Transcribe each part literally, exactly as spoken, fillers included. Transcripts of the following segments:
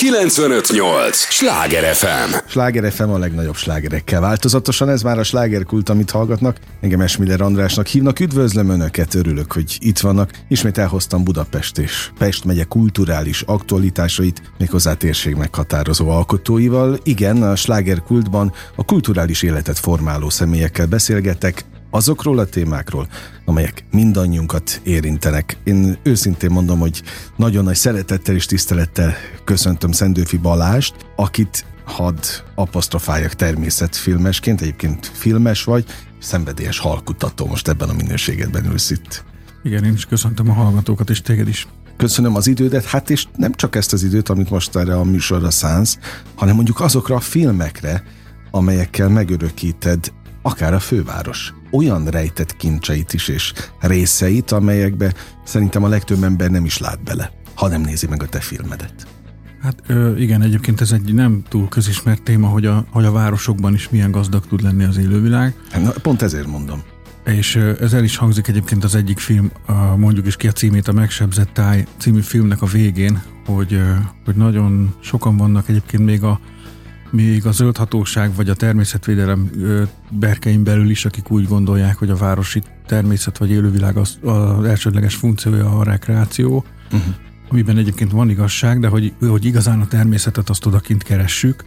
kilencvenöt nyolc Sláger ef em. Sláger ef em a legnagyobb slágerekkel változatosan, ez már a slágerkult, amit hallgatnak. Engem Esmiller Andrásnak hívnak, üdvözlöm Önöket, örülök, hogy itt vannak. Ismét elhoztam Budapest és Pest megye kulturális aktualitásait, méghozzá térség meghatározó alkotóival. Igen, a slágerkultban a kulturális életet formáló személyekkel beszélgetek, azokról a témákról, amelyek mindannyiunkat érintenek. Én őszintén mondom, hogy nagyon nagy szeretettel és tisztelettel köszöntöm Szendőfi Balást, akit hadd apostrofáljak természetfilmesként, egyébként filmes vagy, szenvedélyes halkutató, most ebben a minőségedben ülsz itt. Igen, én is köszöntöm a hallgatókat, és téged is. Köszönöm az idődet, hát és nem csak ezt az időt, amit most erre a műsorra szánsz, hanem mondjuk azokra a filmekre, amelyekkel megörökíted akár a főváros olyan rejtett kincseit is és részeit, amelyekbe szerintem a legtöbb ember nem is lát bele, ha nem nézi meg a te filmedet. Hát ö, igen, egyébként ez egy nem túl közismert téma, hogy a, hogy a városokban is milyen gazdag tud lenni az élővilág. Na, pont ezért mondom. És ö, ez el is hangzik egyébként az egyik film, a, mondjuk is ki a címét, a Megsebzett táj című filmnek a végén, hogy, ö, hogy nagyon sokan vannak egyébként még a még a zöldhatóság vagy a természetvédelem berkein belül is, akik úgy gondolják, hogy a városi természet vagy élővilág az, az elsődleges funkciója a rekreáció, uh-huh. amiben egyébként van igazság, de hogy, hogy igazán a természetet azt odakint keressük,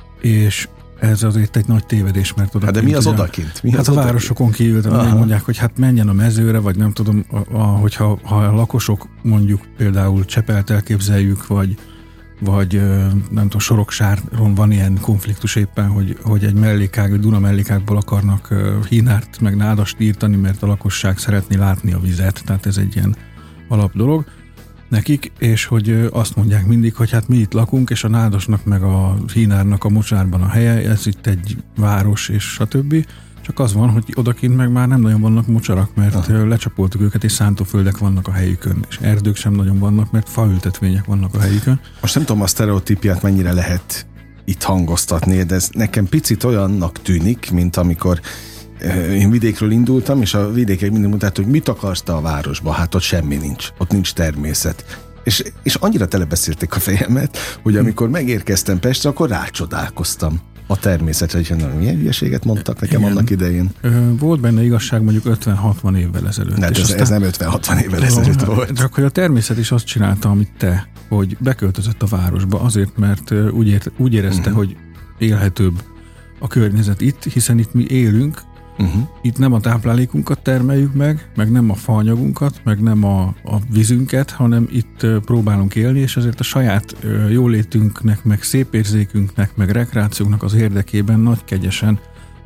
és ez azért egy nagy tévedés, mert odakint... Hát de mi az ugyan, odakint? Mi hát az a odakint? városokon kívül, mondják, hogy hát menjen a mezőre, vagy nem tudom, a, a, hogyha ha a lakosok mondjuk például Csepelt elképzeljük, vagy vagy nem tudom, Soroksáron van ilyen konfliktus éppen, hogy, hogy egy mellékág, egy Duna mellékágból akarnak hínárt meg nádast írtani, mert a lakosság szeretné látni a vizet, tehát ez egy ilyen alap dolog nekik, és hogy azt mondják mindig, hogy hát mi itt lakunk, és a nádasnak meg a hínárnak a mocsárban a helye, ez itt egy város, és stb. Csak az van, hogy odakint meg már nem nagyon vannak mocsarak, mert Aha. lecsapoltuk őket, és szántóföldek vannak a helyükön, és erdők sem nagyon vannak, mert faültetvények vannak a helyükön. Most nem tudom, a sztereotípiát mennyire lehet itt hangoztatni, de ez nekem picit olyannak tűnik, mint amikor én vidékről indultam, és a vidékek mindig mondták, hogy mit akarsz te a városba? Hát ott semmi nincs, ott nincs természet. És, és annyira telebeszélték a fejemet, hogy amikor megérkeztem Pestre, akkor rácsodálkoztam a természetre, hogy nem, milyen hülyeséget mondtak nekem Igen. annak idején. Volt benne igazság mondjuk ötven-hatvan évvel ezelőtt. Ne, ez, aztán, ez nem ötven-hatvan évvel ezelőtt volt. Csak hogy a természet is azt csinálta, amit te, hogy beköltözött a városba azért, mert úgy, ért, úgy érezte, uh-huh. hogy élhetőbb a környezet itt, hiszen itt mi élünk, uh-huh. itt nem a táplálékunkat termeljük meg, meg nem a faanyagunkat, meg nem a, a vízünket, hanem itt próbálunk élni, és ezért a saját jólétünknek, meg szépérzékünknek, meg rekreációnknak az érdekében nagy kegyesen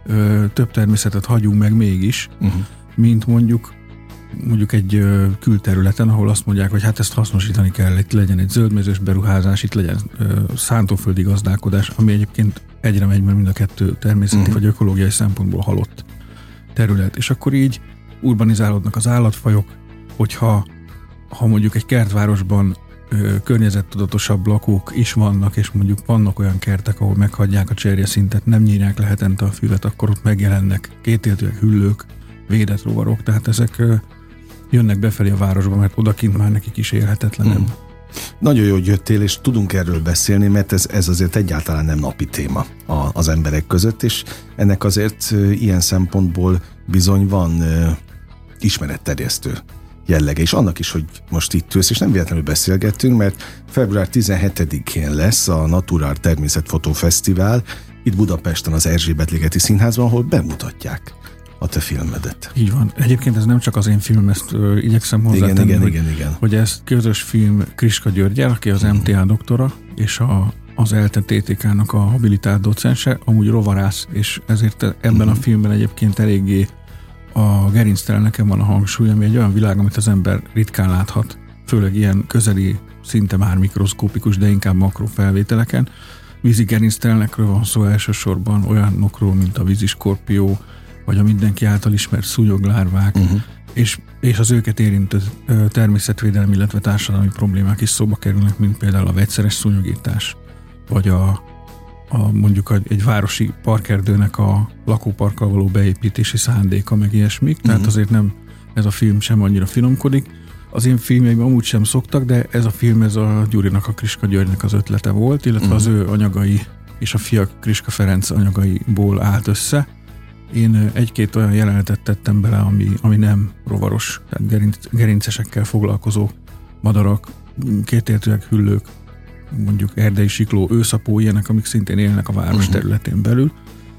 több természetet hagyunk meg mégis, uh-huh. mint mondjuk mondjuk egy külterületen, ahol azt mondják, hogy hát ezt hasznosítani kell, itt legyen egy zöldmezős beruházás, itt legyen szántóföldi gazdálkodás, ami egyébként egyre megy, mert mind a kettő természeti uh-huh. vagy ökológiai szempontból halott terület. És akkor így urbanizálódnak az állatfajok, hogyha ha mondjuk egy kertvárosban ö, környezettudatosabb lakók is vannak, és mondjuk vannak olyan kertek, ahol meghagyják a cserjeszintet, nem nyírják le hetente a füvet, akkor ott megjelennek kétéltőek, hüllők, védett rovarok, tehát ezek ö, jönnek befelé a városba, mert odakint már nekik is élhetetlenebb. Mm. Nagyon jó, hogy jöttél, és tudunk erről beszélni, mert ez, ez azért egyáltalán nem napi téma a, az emberek között, és ennek azért e, ilyen szempontból bizony van e, ismeretterjesztő jellege, és annak is, hogy most itt ülsz, és nem véletlenül beszélgettünk, mert február tizenhetedikén lesz a Natural Természetfotó Fesztivál itt Budapesten az Erzsébet-ligeti Színházban, ahol bemutatják a te filmedet. Így van. Egyébként ez nem csak az én film, ezt ö, igyekszem hozzátenni, igen, hogy, igen, igen. hogy ez közös film Kriska Györgyel, aki az em té á doktora, és a, az ELTE té té ká-nak a habilitált docense, amúgy rovarász, és ezért ebben uh-huh. a filmben egyébként eléggé a gerinctelen nekem van a hangsúly, ami egy olyan világ, amit az ember ritkán láthat, főleg ilyen közeli, szinte már mikroszkópikus, de inkább makrofelvételeken. Vízi gerinctelenekről van szó elsősorban, olyanokról, mint a víziskorpió, vagy a mindenki által ismert szúnyoglárvák, uh-huh. és, és az őket érintő természetvédelmi, illetve társadalmi problémák is szóba kerülnek, mint például a vegyszeres szúnyogírtás, vagy a, a mondjuk egy városi parkerdőnek a lakóparkkal való beépítési szándéka, meg ilyesmik, uh-huh. tehát azért nem ez a film sem annyira finomkodik, Az én filmjeim amúgy sem szoktak, de ez a film, ez a Gyurinak, a Kriska Györgynek az ötlete volt, illetve uh-huh. az ő anyagai és a fia Kriska Ferenc anyagaiból állt össze. Én egy-két olyan jelenetet tettem bele, ami, ami nem rovaros, tehát gerinc, gerincesekkel foglalkozó madarak, kétértőek, hüllők, mondjuk erdei sikló, őszapó, ilyenek, amik szintén élnek a város uh-huh. területén belül.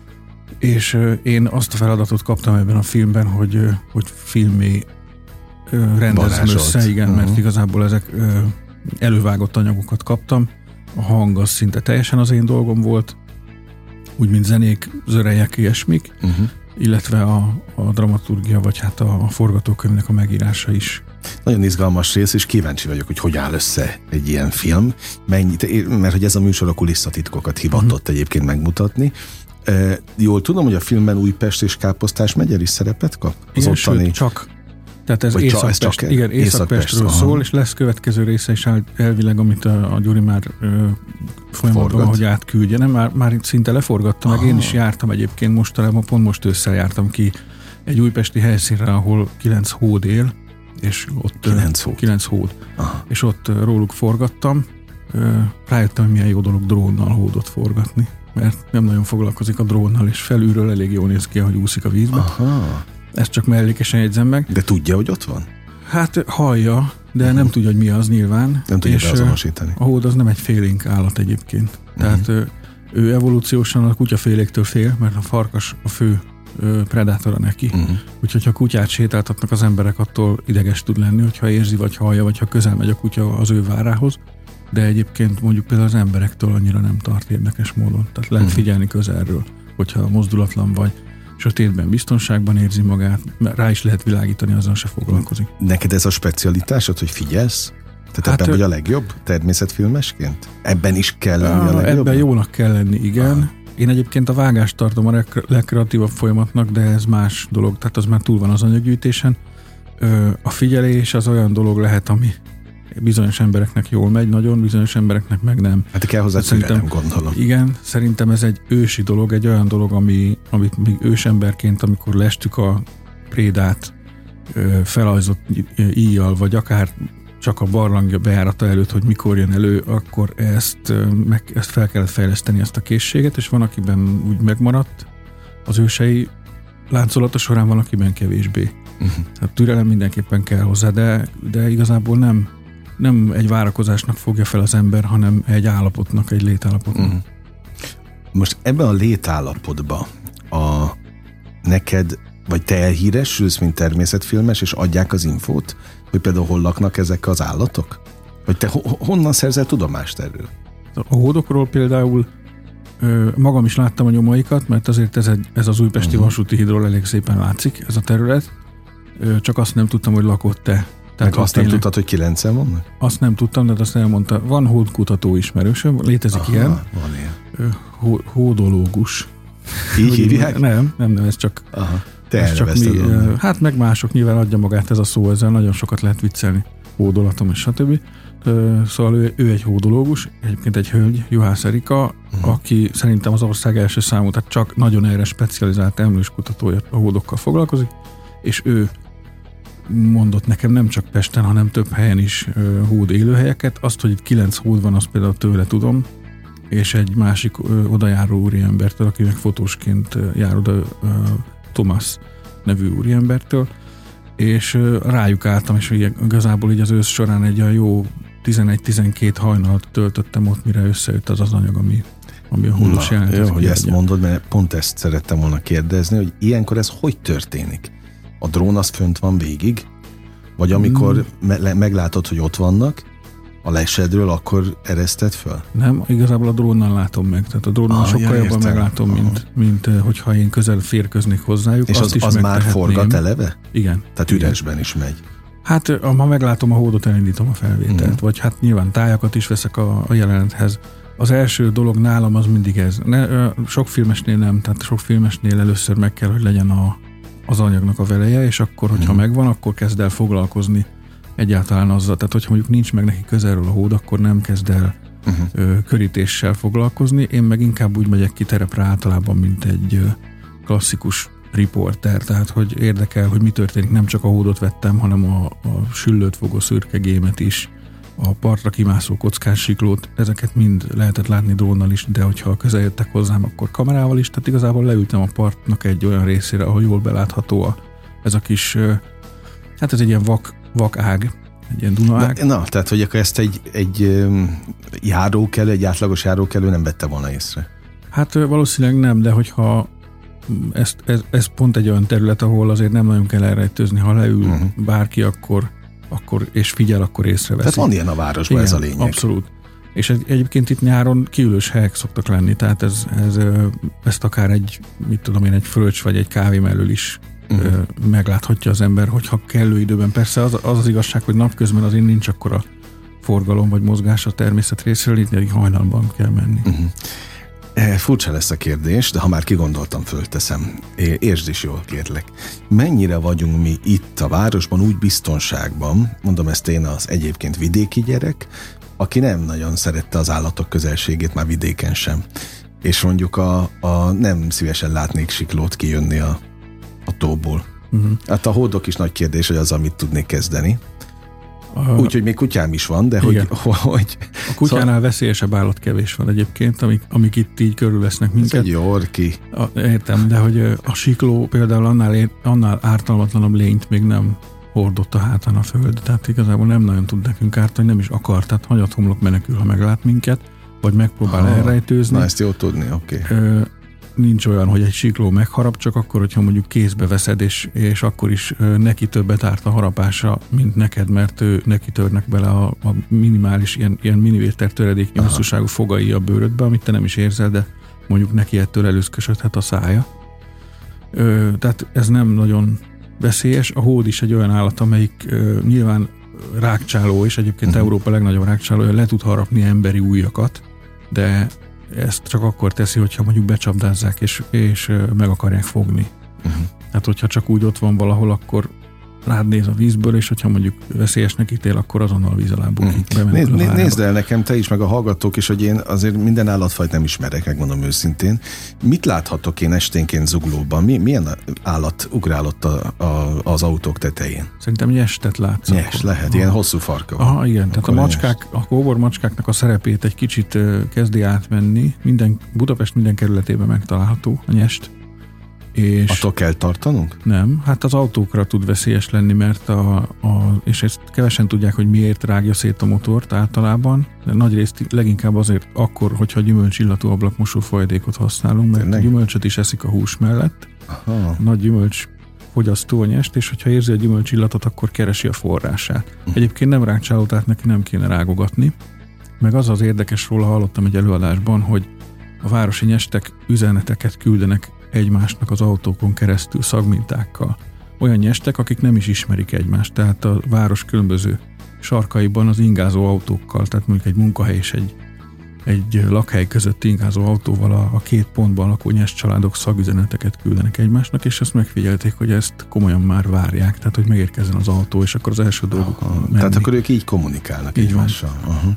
És én azt a feladatot kaptam ebben a filmben, hogy, hogy filmé rendezzem össze, igen, uh-huh. mert igazából ezek elővágott anyagokat kaptam. A hang az szinte teljesen az én dolgom volt, úgy, mint zenék, zörejek, ilyesmik, uh-huh. illetve a, a dramaturgia, vagy hát a, a forgatókönyvnek a megírása is. Nagyon izgalmas rész, és kíváncsi vagyok, hogy hogy áll össze egy ilyen film. Mennyit, mert hogy ez a műsor a kulisszatitkokat hivatott uh-huh. egyébként megmutatni. E, jól tudom, hogy a filmben Újpest és Káposztás megye is szerepet kap? Az igen, ottani... sőt, csak. Tehát ez Észak-Pest, igen, Észak-Pestről Észak szól, és lesz következő része is elvileg, amit a, a Gyuri már ö, folyamatban, hogy átküldje. Nem, már, már szinte leforgatta, meg én is jártam egyébként mostanában, pont most ősszel jártam ki egy újpesti helyszínre, ahol kilenc hód él, és ott kilenc hód, kilenc hód és ott ö, róluk forgattam. Ö, rájöttem, hogy milyen jó dolog drónnal hódot forgatni, mert nem nagyon foglalkozik a drónnal, és felülről elég jól néz ki, ahogy úszik a vízbe. Aha. Ezt csak mellékesen jegyzem meg. De tudja, hogy ott van? Hát hallja, de uh-huh. nem tudja, hogy mi az nyilván. Nem tudja beazonosítani. A hód az nem egy félénk állat egyébként. Uh-huh. Tehát ő, ő evolúciósan a kutyaféléktől fél, mert a farkas a fő predátora neki. Uh-huh. Úgyhogy ha kutyát sétáltatnak az emberek, attól ideges tud lenni, hogyha érzi, vagy hallja, vagy ha közel megy a kutya az ő várához. De egyébként mondjuk például az emberektől annyira nem tart érdekes módon. Tehát lehet uh-huh. figyelni közelről, hogyha mozdulatlan vagy, sötétben, biztonságban érzi magát, rá is lehet világítani, azzal se foglalkozik. Neked ez a specialitásod, hogy figyelsz? Tehát hát ebben vagy a legjobb természetfilmesként? Ebben is kell lenni a legjobb? Ebben jónak kell lenni, igen. Aha. Én egyébként a vágást tartom a legkreatívabb folyamatnak, de ez más dolog, tehát az már túl van az anyaggyűjtésen. A figyelés az olyan dolog lehet, ami bizonyos embereknek jól megy, nagyon, bizonyos embereknek meg nem. Hát kell hozzá türelem, gondolom. Igen, szerintem ez egy ősi dolog, egy olyan dolog, ami, amit még ősemberként, amikor lestük a prédát felajzott íjjal, vagy akár csak a barlangja bejárata előtt, hogy mikor jön elő, akkor ezt, meg, ezt fel kellett fejleszteni, ezt a készséget, és van, akiben úgy megmaradt az ősei láncolata során, van, akiben kevésbé. Uh-huh. Tehát türelem mindenképpen kell hozzá, de, de igazából nem nem egy várakozásnak fogja fel az ember, hanem egy állapotnak, egy létállapotnak. Uh-huh. Most ebben a létállapotban a neked, vagy te elhíresülsz, mint természetfilmes, és adják az infót, hogy például hol laknak ezek az állatok? Vagy te ho- honnan szerzel tudomást erről? A hódokról például ö, magam is láttam a nyomaikat, mert azért ez, egy, ez az újpesti uh-huh. vasúti hídról elég szépen látszik, ez a terület. Ö, csak azt nem tudtam, hogy lakott-e. Tehát azt nem tudtad, hogy kilencen vannak? Azt nem tudtam, de azt elmondta. Van hódkutató ismerősöm, létezik Aha, ilyen. Van ilyen. Hó, hódológus. Így hívják? Nem, nem, nem, ez csak... Aha, te ez csak mi, hát meg mások nyilván adja magát ez a szó, ezzel nagyon sokat lehet viccelni. Hódolatom és stb. Szóval ő, ő egy hódológus, egyébként egy hölgy, Juhász Erika, uh-huh. aki szerintem az ország első számú, tehát csak nagyon erre specializált emlős kutatója a hódokkal foglalkozik, és ő mondott nekem nem csak Pesten, hanem több helyen is uh, hód élőhelyeket. Azt, hogy itt kilenc hód van, azt például tőle tudom, és egy másik uh, odajáró úriembertől, aki meg fotósként uh, jár oda, uh, Thomas nevű úriembertől, és uh, rájuk álltam, és igazából így az ősz során egy olyan jó tizenegy-tizenkét hajnalt töltöttem ott, mire összejött az az anyag, ami, ami a hódos jelent. Jó, hogy ezt mondod, mert pont ezt szerettem volna kérdezni, hogy ilyenkor ez hogy történik? A drón az fönt van végig? Vagy amikor mm. me- meglátod, hogy ott vannak, a lesedről, akkor ereszted föl? Nem, igazából a drónnal látom meg. Tehát a drónnal ah, sokkal ja, jobban meglátom, mint, mint hogyha én közel férköznék hozzájuk. És azt az, is az már forgat eleve? Igen. Tehát üresben igen. is megy? Hát, ha meglátom a hódot, elindítom a felvételt. Mm. Vagy hát nyilván tájakat is veszek a, a jelenethez. Az első dolog nálam az mindig ez. Ne, sok filmesnél nem, tehát sok filmesnél először meg kell, hogy legyen a az anyagnak a veleje, és akkor, hogyha hmm. megvan, akkor kezd el foglalkozni egyáltalán azzal. Tehát, hogyha mondjuk nincs meg neki közelről a hód, akkor nem kezd el uh-huh. ö, körítéssel foglalkozni. Én meg inkább úgy megyek ki terepre általában, mint egy ö, klasszikus riporter, tehát hogy érdekel, hogy mi történik, nem csak a hódot vettem, hanem a, a süllőt fogó szürke gémet is, a partra kimászó kockás siklót, ezeket mind lehetett látni drónnal is, de hogyha közel jöttek hozzám, akkor kamerával is, tehát igazából leültem a partnak egy olyan részére, ahol jól belátható a, ez a kis, hát ez egy ilyen vak, vak ág, egy ilyen Dunaág. Na, na, tehát hogy akkor ezt egy, egy járókelő, egy átlagos járókelő nem vette volna észre? Hát valószínűleg nem, de hogyha ez, ez, ez pont egy olyan terület, ahol azért nem nagyon kell elrejtőzni, ha leül uh-huh. bárki, akkor, akkor és figyel, akkor észreveszi. Tehát van ilyen a városban. Igen, ez a lényeg. Abszolút. És egy, egyébként itt nyáron kiülős helyek szoktak lenni, tehát ez, ez, ezt akár egy, mit tudom én, egy fröccs vagy egy kávé mellől is uh-huh. megláthatja az ember, hogyha kellő időben. Persze az az, az igazság, hogy napközben azért nincs akkora forgalom vagy mozgás a természet részről, itt pedig hajnalban kell menni. Uh-huh. Furcsa lesz a kérdés, de ha már kigondoltam, fölteszem. Értsd is jól, kérlek. Mennyire vagyunk mi itt a városban úgy biztonságban, mondom ezt én az egyébként vidéki gyerek, aki nem nagyon szerette az állatok közelségét, már vidéken sem. És mondjuk a, a nem szívesen látnék siklót kijönni a, a tóból. Uh-huh. Hát a hódok is nagy kérdés, hogy az, amit tudnék kezdeni. Uh, Úgyhogy még kutyám is van, de hogy, hogy... A kutyánál szóval... veszélyesebb állat kevés van egyébként, amik, amik itt így körülvesznek minket. Ez egy orki. A, értem, de hogy a sikló például annál, annál ártalmatlanabb lényt még nem hordott a hátán a föld, tehát igazából nem nagyon tud nekünk ártani, nem is akar, tehát hanyathomlok menekül, ha meglát minket, vagy megpróbál ha, elrejtőzni. Na ezt jó tudni, oké. Okay. Nincs olyan, hogy egy sikló megharap, csak akkor, hogyha mondjuk kézbe veszed, és, és akkor is neki többet árt a harapása, mint neked, mert ő, neki törnek bele a, a minimális, ilyen, ilyen milliméter töredéknyi hosszúságú fogai a bőrödbe, amit te nem is érzel, de mondjuk neki ettől előszkösödhet a szája. Ö, tehát ez nem nagyon veszélyes. A hód is egy olyan állat, amelyik ö, nyilván rákcsáló, és egyébként uh-huh. Európa legnagyobb rákcsálója, le tud harapni emberi ujjakat, de ezt csak akkor teszi, hogyha mondjuk becsapdázzák, és, és meg akarják fogni. Uh-huh. Hát, hogyha csak úgy ott van valahol, akkor rád néz a vízből, és hogyha mondjuk veszélyesnek ítél, akkor azonnal víz alá bukik. Uh-huh. Nézd, nézd el nekem, te is, meg a hallgatók is, hogy én azért minden állatfajt nem ismerek, megmondom őszintén. Mit láthatok én esténként Zuglóban? Mi, milyen állat ugrálott a, a, az autók tetején? Szerintem nyestet látsz. Nyes, akkor. Lehet, ilyen hosszú farka van. Aha, igen, akkor tehát a macskák, a kóbormacskáknak a szerepét egy kicsit kezdi átmenni. Minden, Budapest minden kerületében megtalálható a nyest. És attól kell tartanunk? Nem, hát az autókra tud veszélyes lenni, mert a, a, és ezt kevesen tudják, hogy miért rágja szét a motort általában, de nagyrészt leginkább azért akkor, hogyha gyümölcsillatú ablakmosó folyadékot használunk, mert Tényleg? gyümölcsöt is eszik a hús mellett. Aha. Nagy gyümölcs fogyasztó a nyest, és hogyha érzi a gyümölcsillatot, akkor keresi a forrását. Uh-huh. Egyébként nem rákcsáló, tehát neki nem kéne rágogatni. Meg az az érdekes róla, hallottam egy előadásban, hogy a városi nyestek üzeneteket küldenek egymásnak az autókon keresztül szagmintákkal. Olyan nyestek, akik nem is ismerik egymást, tehát a város különböző sarkaiban az ingázó autókkal, tehát mondjuk egy munkahely és egy, egy lakhely között ingázó autóval a, a két pontban lakó nyest családok szagüzeneteket küldenek egymásnak, és ezt megfigyelték, hogy ezt komolyan már várják, tehát hogy megérkezzen az autó, és akkor az első dolguk menni. Tehát akkor ők így kommunikálnak így egymással. Uh-huh.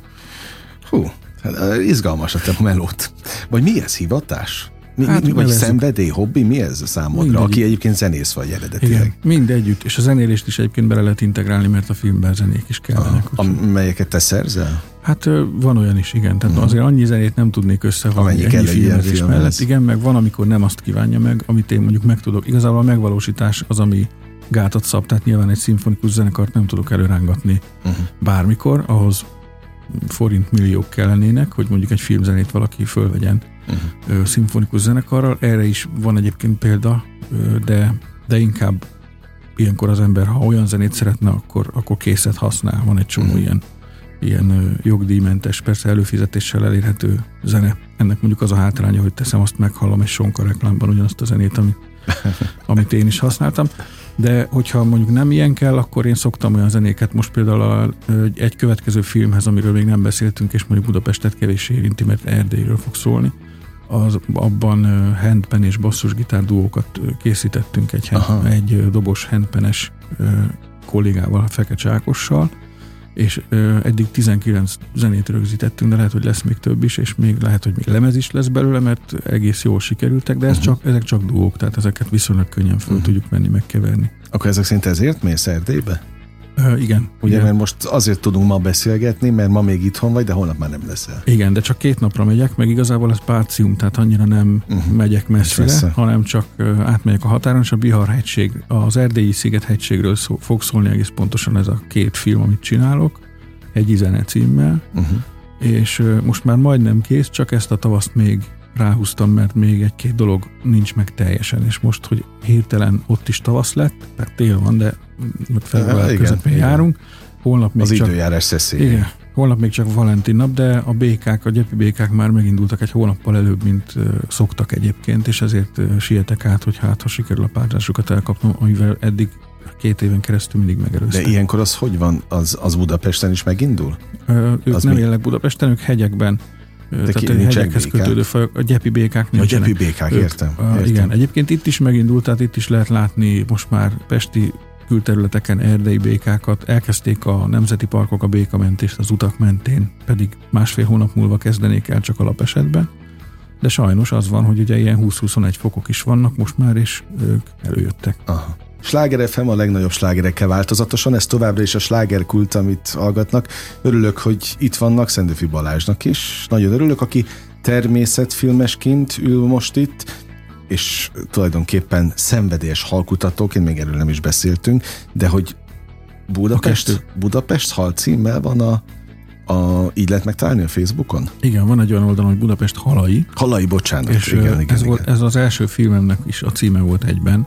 Hú, hát izgalmas a te melót. Vagy mi ez, hivatás? Mi, hát, mi, vagy szenvedély, hobbi? Mi ez a számodra? Mindegyütt. Aki egyébként zenész vagy eredetileg. Igen, mindegyütt. És a zenélést is egyébként bele lehet integrálni, mert a filmben zenék is kellenek. A, melyeket te szerzel? Hát van olyan is, igen. Tehát uh-huh. azért annyi zenét nem tudnék összevalni ennyi filmezés film mellett. Igen, meg van, amikor nem azt kívánja meg, amit én mondjuk meg tudok. Igazából a megvalósítás az, ami gátat szab, tehát nyilván egy szimfonikus zenekart nem tudok előrángatni uh-huh. bármikor, ahhoz forintmilliók kellenének, hogy mondjuk egy filmzenét valaki fölvegyen uh-huh. szimfonikus zenekarral. Erre is van egyébként példa, de, de inkább ilyenkor az ember, ha olyan zenét szeretne, akkor, akkor készet használ. Van egy csomó uh-huh. ilyen, ilyen jogdíjmentes, persze előfizetéssel elérhető zene. Ennek mondjuk az a hátránya, hogy teszem, azt meghallom egy sonka reklámban ugyanazt a zenét, amit, amit én is használtam. De hogyha mondjuk nem ilyen kell, akkor én szoktam olyan zenéket, most például a, egy következő filmhez, amiről még nem beszéltünk, és mondjuk Budapestet kevéssé érinti, mert Erdélyről fog szólni, az, abban handpan és basszusgitár duókat készítettünk egy, hand, egy dobos handpanes kollégával, Fekete Ákossal, és ö, eddig tizenkilenc zenét rögzítettünk, de lehet, hogy lesz még több is, és még lehet, hogy még lemez is lesz belőle, mert egész jól sikerültek, de ez uh-huh. csak, ezek csak duók, tehát ezeket viszonylag könnyen föl uh-huh. tudjuk venni, megkeverni. Akkor ezek szerint ezért mész Erdélybe? Ö, igen. Ugye, igen. mert most azért tudunk ma beszélgetni, mert ma még itthon vagy, de holnap már nem leszel. Igen, de csak két napra megyek, meg igazából ez Pácium, tehát annyira nem uh-huh. megyek messzire, Messze. hanem csak uh, átmegyek a határon, és a Bihar-hegység, az Erdélyi Sziget-hegységről szó, fog szólni egész pontosan ez a két film, amit csinálok, Hegyi zene címmel, uh-huh. és uh, most már majdnem kész, csak ezt a tavaszt még ráhúztam, mert még egy-két dolog nincs meg teljesen, és most, hogy hirtelen ott is tavasz lett, tehát tél van, de február közepén járunk. Holnap még az csak, időjárás szeszély. Igen, holnap még csak Valentin nap, de a békák, a gyepi békák már megindultak egy hónappal előbb, mint uh, szoktak egyébként, és ezért uh, sietek át, hogy hát, ha sikerül a párzásukat elkapnom, amivel eddig két éven keresztül mindig megerőztem. De ilyenkor az hogy van? Az, az Budapesten is megindul? Uh, ők az nem mi? élnek Budapesten, ők hegyekben. De tehát a hegyekhez kötődő fajok, a gyepi békák nincsenek. A gyepi békák, értem, ők, értem. Igen, egyébként itt is megindult, tehát itt is lehet látni most már pesti külterületeken erdei békákat. Elkezdték a nemzeti parkok a békamentést az utak mentén, pedig másfél hónap múlva kezdenék el csak alapesetben. De sajnos az van, hogy ugye ilyen húsz-huszonegy fokok is vannak most már, és ők előjöttek. Aha. Sláger ef em a legnagyobb slágerekkel változatosan, ez továbbra is a slágerkult, amit hallgatnak. Örülök, hogy itt vannak, Szendőfi Balázsnak is. Nagyon örülök, aki természetfilmesként ül most itt, és tulajdonképpen szenvedélyes halkutatóként, még erről nem is beszéltünk, de hogy Budapest, Budapest hal címmel van a, a így lehet megtalálni a Facebookon? Igen, van egy olyan oldalon, hogy Budapest halai. Halai, bocsánat. És igen, ez, igen, igen. Volt, ez az első filmemnek is a címe volt egyben,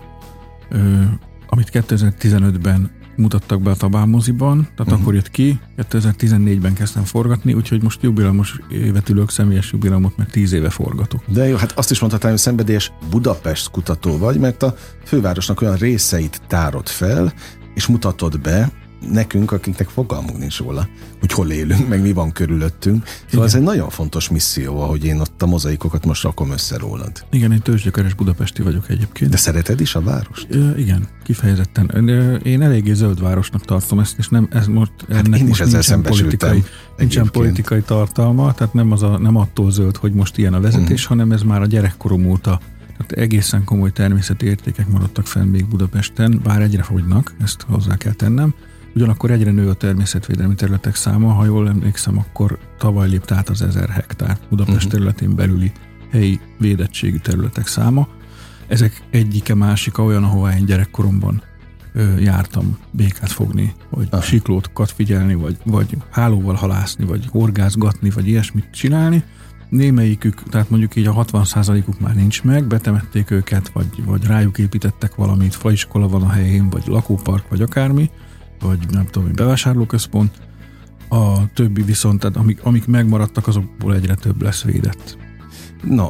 ö, amit kétezer-tizenötben mutattak be a Tabán moziban, tehát uh-huh. akkor jött ki, kétezer-tizennégyben kezdtem forgatni, úgyhogy most jubileumos évet ülök, személyes jubileumot, mert tíz éve forgatok. De jó, hát azt is mondhatnám, hogy szenvedélyes Budapest kutató vagy, mert a fővárosnak olyan részeit tárod fel, és mutatod be nekünk, akiknek fogalmunk nincs róla, hogy hol élünk, meg mi van körülöttünk. Szóval igen. Ez egy nagyon fontos misszió, ahogy én ott a mozaikokat most rakom össze rólad. Igen, én tőzsgyökeres budapesti vagyok egyébként. De szereted is a várost? Ö, igen, kifejezetten. Én eléggé zöld városnak tartom ezt, és nem, ez most, hát ennek most nincsen politikai, nincsen politikai tartalma, tehát nem, az a, nem attól zöld, hogy most ilyen a vezetés, mm. hanem ez már a gyerekkorom óta. Tehát egészen komoly természeti értékek maradtak fenn még Budapesten, bár egyre fogynak, ezt hozzá kell tennem. Ugyanakkor egyre nő a természetvédelmi területek száma, ha jól emlékszem, akkor tavaly lépte át az ezer hektár Budapest uh-huh. területén belüli helyi védettségű területek száma. Ezek egyike másika olyan, ahová én gyerekkoromban ö, jártam békát fogni, vagy uh-huh. siklókat figyelni, vagy, vagy hálóval halászni, vagy horgászgatni, vagy ilyesmit csinálni. Némelyikük, tehát mondjuk így a hatvan százalékuk már nincs meg, betemették őket, vagy, vagy rájuk építettek valamit, faiskola van a helyén, vagy lakópark, vagy akármi, vagy nem tudom, hogy bevásárlóközpont. A többi viszont, tehát amik, amik megmaradtak, azokból egyre több lesz védett. Na,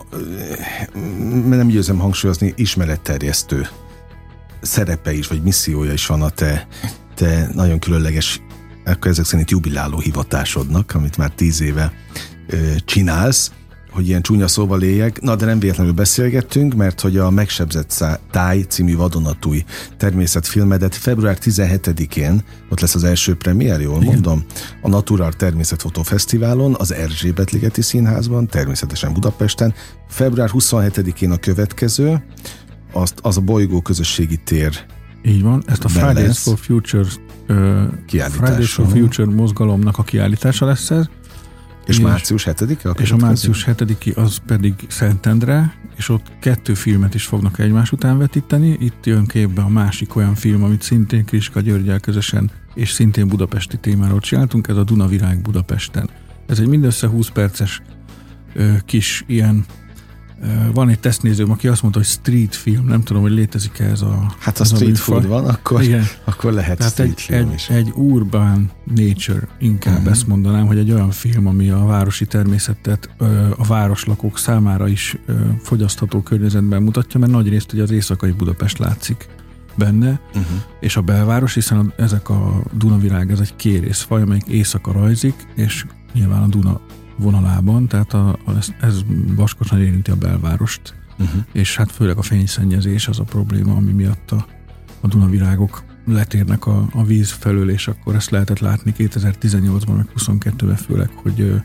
nem győzem hangsúlyozni, ismeretterjesztő szerepe is, vagy missziója is van a te, te nagyon különleges, akkor ezek szerint jubiláló hivatásodnak, amit már tíz éve ö, csinálsz, hogy ilyen csúnya szóval éljek. Na, de nem véletlenül beszélgettünk, mert hogy a Megsebzett táj című vadonatúj természetfilmedet február tizenhetedikén, ott lesz az első premier, jól igen. mondom, a Natural Természetfotó Fesztiválon, az Erzsébet-ligeti Színházban, természetesen Budapesten, február huszonhetedikén a következő, azt, az a Bolygó Közösségi Tér. Így van, ezt a Fridays for Future uh, Fridays for Future mozgalomnak a kiállítása lesz ez. És, és március hetedike? És a március hetediki az pedig Szentendre, és ott kettő filmet is fognak egymás után vetíteni. Itt jön képbe a másik olyan film, amit szintén Kriska Györggyel közösen, és szintén budapesti témáról csináltunk, ez a Dunavirág Budapesten. Ez egy mindössze húsz perces ö, kis ilyen, ö, van egy tesztnézőm, aki azt mondta, hogy street film, nem tudom, hogy létezik ez a... Hát a street food van, akkor, akkor lehet tehát street egy, film egy, is. egy urban nature, inkább uh-huh. ezt mondanám, hogy egy olyan film, ami a városi természetet ö, a városlakók számára is ö, fogyasztható környezetben mutatja, mert nagyrészt ugye az éjszakai Budapest látszik benne, uh-huh. és a belváros, hiszen a, ezek a Dunavirág, ez egy kérészfaj, amelyik éjszaka rajzik, és nyilván a Duna vonalában, tehát a, a, ez, ez vaskosan érinti a belvárost, uh-huh. és hát főleg a fényszennyezés az a probléma, ami miatt a, a Dunavirágok letérnek a, a víz felől, és akkor ezt lehetett látni kétezer-tizennyolcban, meg huszonkettőben főleg, hogy ö,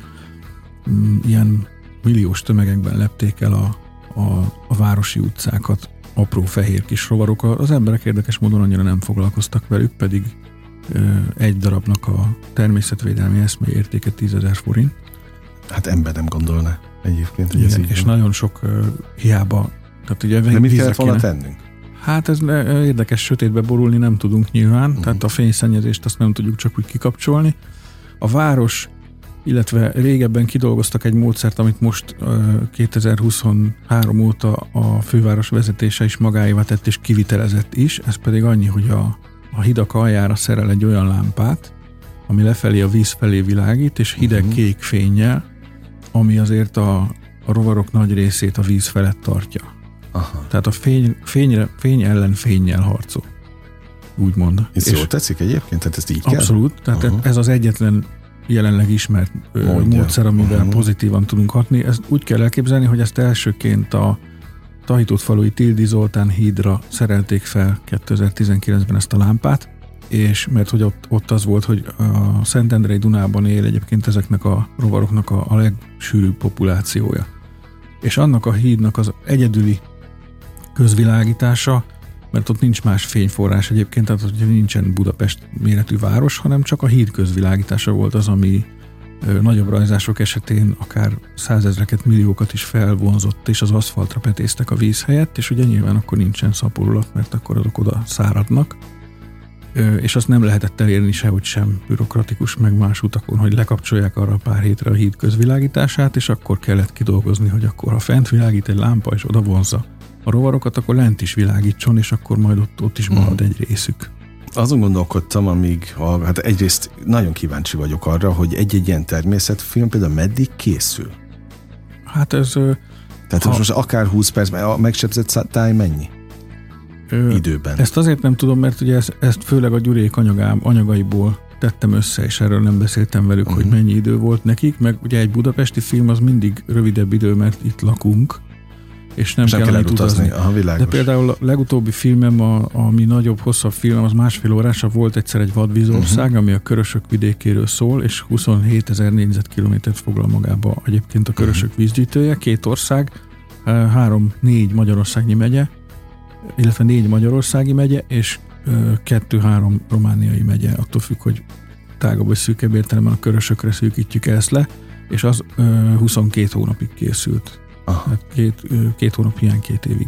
m, ilyen milliós tömegekben lepték el a, a, a városi utcákat apró fehér kis rovarok. Az emberek érdekes módon annyira nem foglalkoztak velük, pedig ö, egy darabnak a természetvédelmi eszmei értéke tízezer forint. Hát ember nem gondolná egyébként. Igen, ez és van. Nagyon sok uh, hiába. Tehát ugye de mit kellett volna tennünk? Hát ez érdekes, sötétbe borulni nem tudunk nyilván, uh-huh. tehát a fényszennyezést azt nem tudjuk csak úgy kikapcsolni. A város, illetve régebben kidolgoztak egy módszert, amit most uh, kétezer-huszonhárom óta a főváros vezetése is magáévá tett és kivitelezett is, ez pedig annyi, hogy a, a hidak aljára szerel egy olyan lámpát, ami lefelé a víz felé világít, és hideg uh-huh. kék fénnyel, ami azért a, a rovarok nagy részét a víz felett tartja. Aha. Tehát a fény, fényre, fény ellen fénnyel harcol. Úgymond. Ez jól tetszik egyébként? Tehát ezt így kell? Abszolút. Tehát uh-huh. ez az egyetlen jelenleg ismert Mondja. módszer, amivel uh-huh. pozitívan tudunk hatni. Ezt úgy kell elképzelni, hogy ezt elsőként a Tahitótfalui Tildy Zoltán hídra szerelték fel kétezer-tizenkilencben ezt a lámpát, és mert hogy ott, ott az volt, hogy a Szentendrei Dunában él egyébként ezeknek a rovaroknak a, a legsűrűbb populációja. És annak a hídnak az egyedüli közvilágítása, mert ott nincs más fényforrás egyébként, tehát hogy nincsen Budapest méretű város, hanem csak a híd közvilágítása volt az, ami ö, nagyobb rajzások esetén akár százezreket, milliókat is felvonzott, és az aszfaltra petéztek a víz helyett, és ugye nyilván akkor nincsen szaporulat, mert akkor azok oda száradnak. És azt nem lehetett elérni sehogy sem bürokratikus, meg más utakon, hogy lekapcsolják arra pár hétre a híd közvilágítását, és akkor kellett kidolgozni, hogy akkor ha fent világít egy lámpa, és oda vonzza a rovarokat, akkor lent is világítson, és akkor majd ott, ott is marad egy részük. Azon gondolkodtam, amíg, a, hát egyrészt nagyon kíváncsi vagyok arra, hogy egy-egy ilyen természetfilm például meddig készül? Hát ez... Tehát ha, most akár húsz percben, a megsebzett táj mennyi? Ö, időben. Ezt azért nem tudom, mert ugye ezt, ezt főleg a Gyurék anyagám, anyagaiból tettem össze, és erről nem beszéltem velük, uh-huh. hogy mennyi idő volt nekik, meg ugye egy budapesti film az mindig rövidebb idő, mert itt lakunk, és nem, nem kell annyit utazni. De például a legutóbbi filmem, a, ami nagyobb, hosszabb filmem, az másfél órás, volt egyszer egy vadvízország, uh-huh. ami a Körösök vidékéről szól, és huszonhétezer négyzetkilométert foglal magába egyébként a Körösök uh-huh. vízgyűjtője, két ország, három-négy magyarországnyi megye, illetve négy magyarországi megye, és kettő-három romániai megye, attól függ, hogy tágabb vagy szűkebb értelemben a Körösökre szűkítjük ezt le, és az ö, huszonkét hónapig készült. Hát két, ö, két hónap hiány két évig.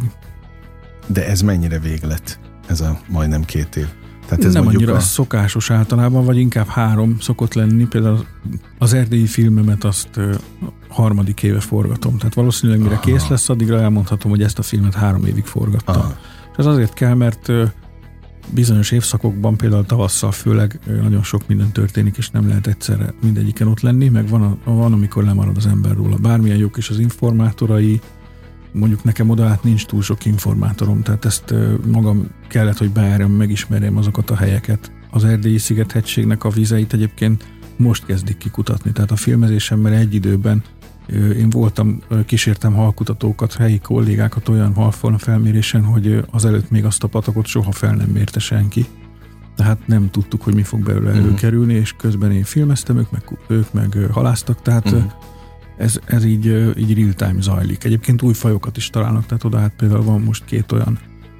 De ez mennyire véglet? Ez a majdnem két év? Tehát ez nem annyira a... szokásos általában, vagy inkább három szokott lenni. Például az erdélyi filmemet azt ö, harmadik éve forgatom. Tehát valószínűleg mire Aha. kész lesz, addigra elmondhatom, hogy ezt a filmet három évig forgattam. Aha. És ez azért kell, mert ö, bizonyos évszakokban, például tavasszal főleg ö, nagyon sok minden történik, és nem lehet egyszerre mindegyiken ott lenni, meg van, a, van amikor lemarad az ember róla. Bármilyen jók is az informátorai, mondjuk nekem oda át nincs túl sok informátorom, tehát ezt ö, magam kellett, hogy bejárjam, megismerjem azokat a helyeket. Az Erdélyi Sziget-hegységnek a vizeit egyébként most kezdik kikutatni, tehát a filmezésemmel egy időben ö, én voltam, ö, kísértem halkutatókat, helyi kollégákat olyan halfalna felmérésen, hogy ö, azelőtt még azt a patakot soha fel nem mérte senki. Tehát nem tudtuk, hogy mi fog belőle uh-huh. előkerülni, és közben én filmeztem, ők meg, ők meg ö, haláztak, tehát uh-huh. Ez, ez így, így real time zajlik. Egyébként új fajokat is találnak, tehát oda hát például van most két olyan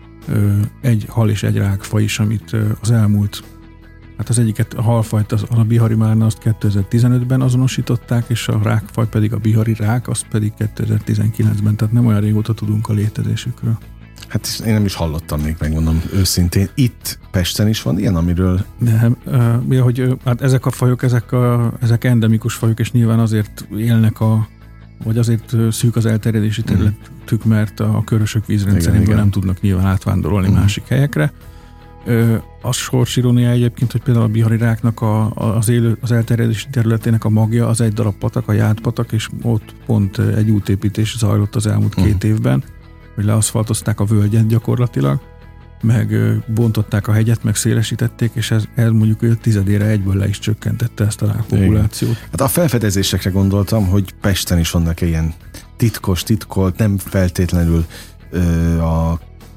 egy hal és egy rákfaj is, amit az elmúlt, hát az egyiket, a halfajt, az, a bihari márna, azt kétezer-tizenötben azonosították, és a rákfaj pedig a bihari rák, azt pedig kétezer-tizenkilencben, tehát nem olyan régóta tudunk a létezésükről. Hát én nem is hallottam még, megmondom őszintén. Itt Pesten is van ilyen, amiről... Nem, uh, hogy hát ezek a fajok, ezek, a, ezek endemikus fajok, és nyilván azért élnek a, vagy azért szűk az elterjedési területük, mert a Körösök vízrendszeréből nem tudnak nyilván átvándorolni uh-huh. másik helyekre. Uh, az sorsirónia egyébként, hogy például a bihari ráknak a, az, élő, az elterjedési területének a magja az egy darab patak, a Játpatak, és ott pont egy útépítés zajlott az elmúlt uh-huh. két évben, hogy leaszfaltozták a völgyet gyakorlatilag, meg bontották a hegyet, meg szélesítették, és ez, ez mondjuk ő tizedére egyből le is csökkentette ezt a rákpopulációt. Hát a felfedezésekre gondoltam, hogy Pesten is vannak ilyen titkos, titkolt, nem feltétlenül ö, a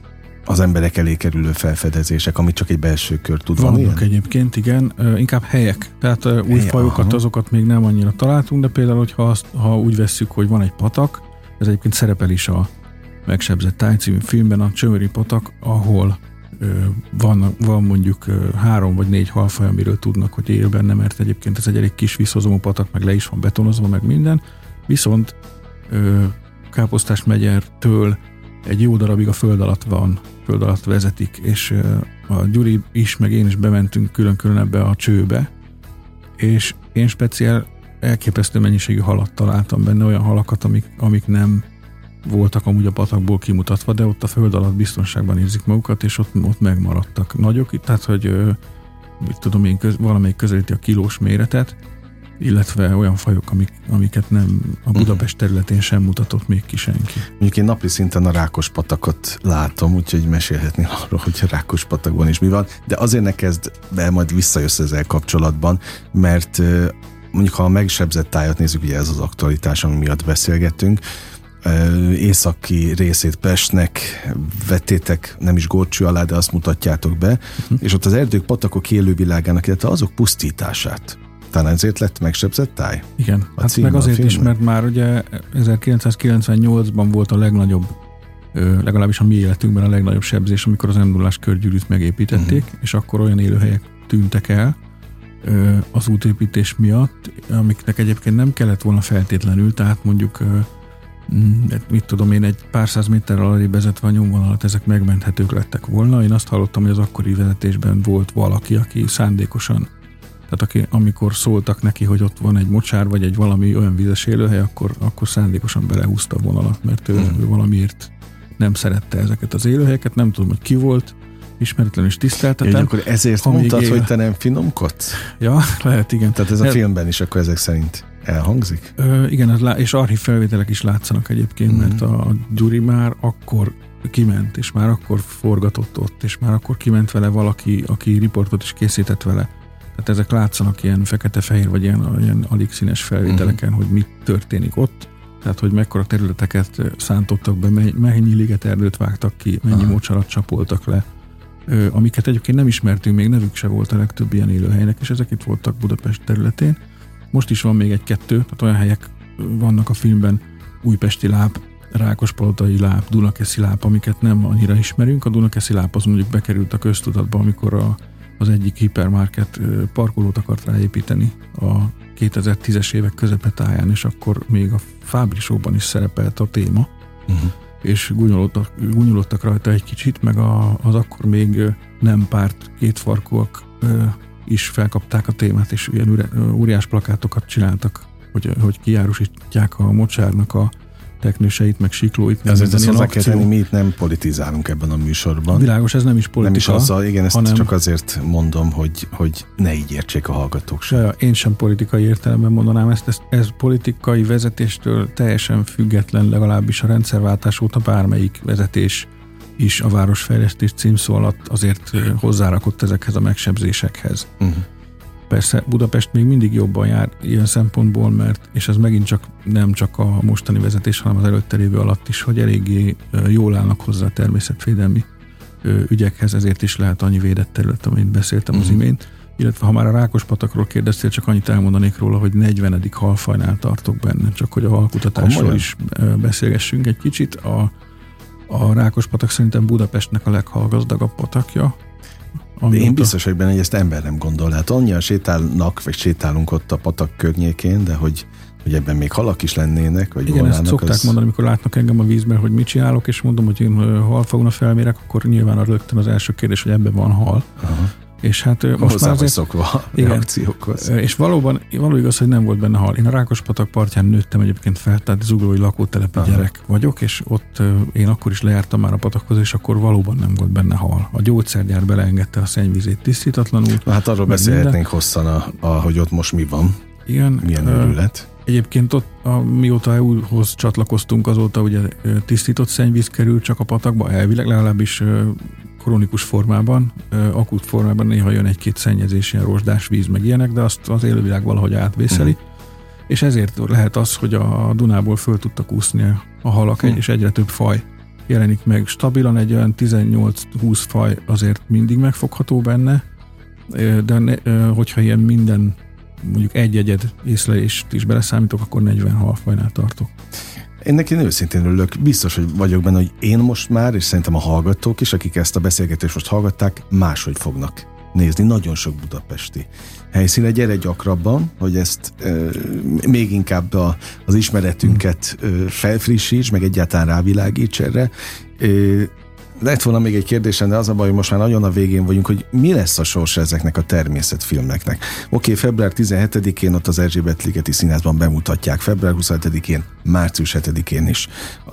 az emberek elé kerülő felfedezések, amit csak egy belső kör tud. Vannak ilyen? egyébként, igen, inkább helyek. Tehát új Helye, fajokat, aha. azokat még nem annyira találtunk, de például, hogyha azt, ha úgy vesszük, hogy van egy patak, ez egyébként szerepel is a Megsebzett táj című filmben, a Csömöri patak, ahol ö, van, van mondjuk ö, három vagy négy halfaj, amiről tudnak, hogy él benne, mert egyébként ez egy elég kis vízhozamú patak, meg le is van betonozva, meg minden. Viszont ö, Káposztás megyertől egy jó darabig a föld alatt van, föld alatt vezetik, és ö, a Gyuri is, meg én is bementünk külön-külön ebbe a csőbe, és én speciál elképesztő mennyiségű halat találtam benne, olyan halakat, amik, amik nem voltak amúgy a patakból kimutatva, de ott a föld alatt biztonságban érzik magukat, és ott, ott megmaradtak nagyok, tehát hogy ö, mit tudom én, köz, valamelyik közelíti a kilós méretet, illetve olyan fajok, amik, amiket nem a Budapest területén sem mutatott még ki senki. Mondjuk én napi szinten a Rákospatakot látom, úgyhogy mesélhetnél arról, hogy a Rákospatakban is mi van, de azért ne kezd be, majd visszajössz ezzel kapcsolatban, mert mondjuk ha a Megsebzett tájat nézzük, ugye ez az aktualitás, ami miatt beszélgettünk, északi részét Pestnek vettétek, nem is górcső alá, de azt mutatjátok be, uh-huh. és ott az erdők, patakok élővilágának, illetve azok pusztítását. Talán ezért lett Megsebzett táj? Igen, hát meg azért is, mert már ugye ezerkilencszázkilencvennyolcban volt a legnagyobb, legalábbis a mi életünkben a legnagyobb sebzés, amikor az em nullás körgyűrűt megépítették, uh-huh. és akkor olyan élőhelyek tűntek el az útépítés miatt, amiknek egyébként nem kellett volna feltétlenül, tehát mondjuk mit tudom én, egy pár száz méterrel alá vezetve a nyomvonalat, ezek megmenthetők lettek volna. Én azt hallottam, hogy az akkori vezetésben volt valaki, aki szándékosan, tehát aki, amikor szóltak neki, hogy ott van egy mocsár, vagy egy valami olyan vizes élőhely, akkor, akkor szándékosan belehúzta a vonalat, mert ő, hmm. ő valamiért nem szerette ezeket az élőhelyeket, nem tudom, hogy ki volt, ismeretlen is tiszteltetem. Ja, akkor ezért mondtad, él... hogy te nem finomkodsz? Ja, lehet, igen. Tehát ez a filmben is akkor ezek szerint elhangzik? Ö, igen, az lá- és archív felvételek is látszanak egyébként, mm. mert a Gyuri már akkor kiment, és már akkor forgatott ott, és már akkor kiment vele valaki, aki riportot is készített vele. Tehát ezek látszanak ilyen fekete-fehér, vagy ilyen, ilyen alig színes felvételeken, mm. hogy mi történik ott. Tehát, hogy mekkora területeket szántottak be, mennyi ligeterdőt vágtak ki, mennyi Aha. mocsarat csapoltak le, ö, amiket egyébként nem ismertünk, még nevük se volt a legtöbb ilyen élőhelynek, és ezek itt voltak Budapest területén. Most is van még egy-kettő, tehát olyan helyek vannak a filmben, Újpesti láp, Rákospalotai láp, Dunakeszi láp, amiket nem annyira ismerünk. A Dunakeszi láp az mondjuk bekerült a köztudatba, amikor a, az egyik hipermarket parkolót akart ráépíteni a kétezer-tízes évek közepetáján, és akkor még a Fábri-showban is szerepelt a téma, uh-huh. és gúnyolódtak, gúnyolódtak rajta egy kicsit, meg a, az akkor még nem párt kétfarkúak is felkapták a témát, és ilyen óriás plakátokat csináltak, hogy, hogy kijárusítják a mocsárnak a teknőseit, meg siklóit. Ezért ezt hozzá kell tenni, mi itt nem politizálunk ebben a műsorban. Világos, ez nem is politika. Nem is azzal, igen, ezt hanem, csak azért mondom, hogy, hogy ne így értsék a hallgatók sem. Ja, én sem politikai értelemben mondanám ezt, ez, ez politikai vezetéstől teljesen független, legalábbis a rendszerváltás óta bármelyik vezetés is a Városfejlesztés címszó alatt azért hozzárakott ezekhez a megsebzésekhez. Uh-huh. Persze Budapest még mindig jobban jár ilyen szempontból, mert, és ez megint csak nem csak a mostani vezetés, hanem az előtte lévő alatt is, hogy eléggé jól állnak hozzá a természetvédelmi ügyekhez, ezért is lehet annyi védett terület, amit beszéltem uh-huh. az imént. Illetve ha már a Rákospatakról kérdeztél, csak annyit elmondanék róla, hogy negyvenedik halfajnál tartok benne, csak hogy a halkutatásról is beszélgessünk egy kicsit. A A Rákospatak szerintem Budapestnek a leghalgazdagabb patakja. De én biztos vagyok benne, hogy ezt ember nem gondol. Hát annyian sétálnak, vagy sétálunk ott a patak környékén, de hogy, hogy ebben még halak is lennének, vagy igen, ezt szokták az... mondani, amikor látnak engem a vízben, hogy mit csinálok, és mondom, hogy én halfogna felmérek, akkor nyilván rögtön az első kérdés, hogy ebben van hal. Aha. És hát most hozzá már azért, szokva igen, reakciókhoz. És valóban, való igaz, hogy nem volt benne hal. Én a Rákospatak partján nőttem egyébként fel, tehát zuglói lakótelepi Aha. gyerek vagyok, és ott én akkor is lejártam már a patakhoz, és akkor valóban nem volt benne hal. A gyógyszergyár beleengedte a szennyvizét tisztítatlanul. Na, hát arról beszélhetnénk minden. hosszan, a, a, hogy ott most mi van. Igen. Milyen őrület. Egyébként ott, a, mióta é u-hoz csatlakoztunk, azóta ugye tisztított szennyvíz kerül csak a patakba, elvileg legalábbis kronikus formában, akut formában néha jön egy-két szennyezés, ilyen rozsdás víz, meg ilyenek, de azt az élővilág valahogy átvészeli. Uh-huh. És ezért lehet az, hogy a Dunából föl tudtak úszni a halak, uh-huh. és egyre több faj jelenik meg. Stabilan egy olyan tizennyolc-húsz faj azért mindig megfogható benne, de ne, hogyha ilyen minden, mondjuk egy-egyed észlelést is beleszámítok, akkor negyven halfajnál tartok. Én neki őszintén örülök, biztos, hogy vagyok benne, hogy én most már, és szerintem a hallgatók is, akik ezt a beszélgetést most hallgatták, máshogy fognak nézni. Nagyon sok budapesti helyszíne, gyere gyakrabban, hogy ezt e, még inkább a, az ismeretünket e, felfrissíts, meg egyáltalán rávilágíts erre. E, Lett volna még egy kérdésem, de az a baj, hogy most már nagyon a végén vagyunk, hogy mi lesz a sorsa ezeknek a természetfilmeknek. Oké, február tizenhetedikén ott az Erzsébet-ligeti Színházban bemutatják, február huszonhetedikén, március hetedikén is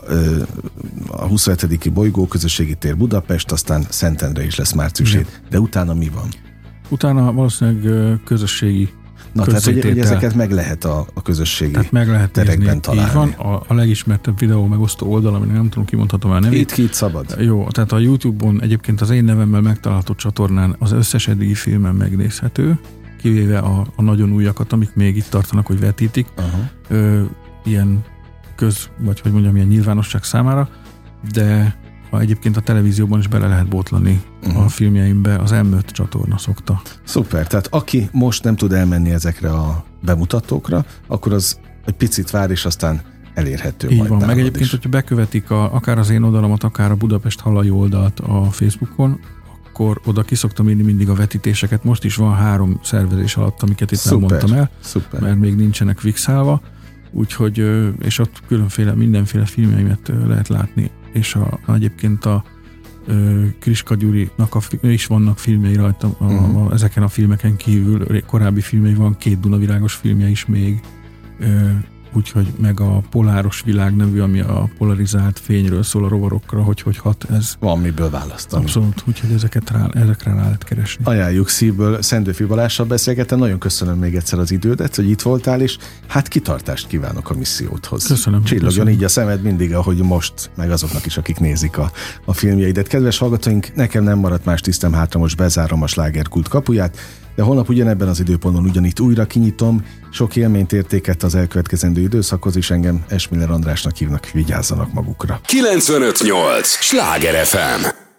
a huszonhetediki Bolygó Közösségi Tér Budapest, aztán Szentendre is lesz március hét, de utána mi van? Utána valószínűleg közösségi Na, tehát hogy, hogy ezeket meg lehet a, a közösségi tehát meg lehet terekben nézni, találni. Így van, a, a legismertebb videó megosztó oldal, aminek nem tudom, kimondhatom el nevét. Itt ki itt szabad. Jó, tehát a YouTube-on egyébként az én nevemmel megtalálható csatornán az összes eddigi filmen megnézhető, kivéve a, a nagyon újakat, amik még itt tartanak, hogy vetítik. Ö, ilyen köz, vagy hogy mondjam, ilyen nyilvánosság számára, de ha egyébként a televízióban is bele lehet botlani uh-huh. a filmjeimbe, az em öt csatorna szokta. Szuper, tehát aki most nem tud elmenni ezekre a bemutatókra, akkor az egy picit vár, és aztán elérhető. Így majd van, meg egyébként, is. hogyha bekövetik a, akár az én oldalamat, akár a Budapest Hallai oldalt a Facebookon, akkor oda ki szoktam írni mindig a vetítéseket. Most is van három szervezés alatt, amiket itt szuper, nem mondtam el, szuper. mert még nincsenek fixálva, úgyhogy, és ott különféle, mindenféle filmjeimet lehet látni, és a, egyébként a Kriska Gyurinak a, is vannak filmjei rajta, a, uh-huh. a, ezeken a filmeken kívül korábbi filmjei van, két Dunavirágos filmje is még, úgyhogy meg a Poláros világ nevű, ami a polarizált fényről szól a rovarokra, hogy hogy hat ez. Van miből választani. Abszolút, úgyhogy ezeket rá, ezekre rá lehet keresni. Ajánljuk szívből, Szendőfi Balással beszélgettem, nagyon köszönöm még egyszer az idődet, hogy itt voltál, és hát kitartást kívánok a missziódhoz. Köszönöm. Csillogjon köszönöm. Így a szemed mindig, ahogy most, meg azoknak is, akik nézik a, a filmjeidet. Kedves hallgatóink, nekem nem maradt más tisztem hátra, most bezárom a Slágerkult kapuját, de holnap ugyanebben az időponton ugyanitt újra kinyitom. Sok élményt értéket az elkövetkezendő időszakhoz, és engem Esmiller Andrásnak hívnak, vigyázzanak magukra. kilencvenöt nyolc Sláger ef em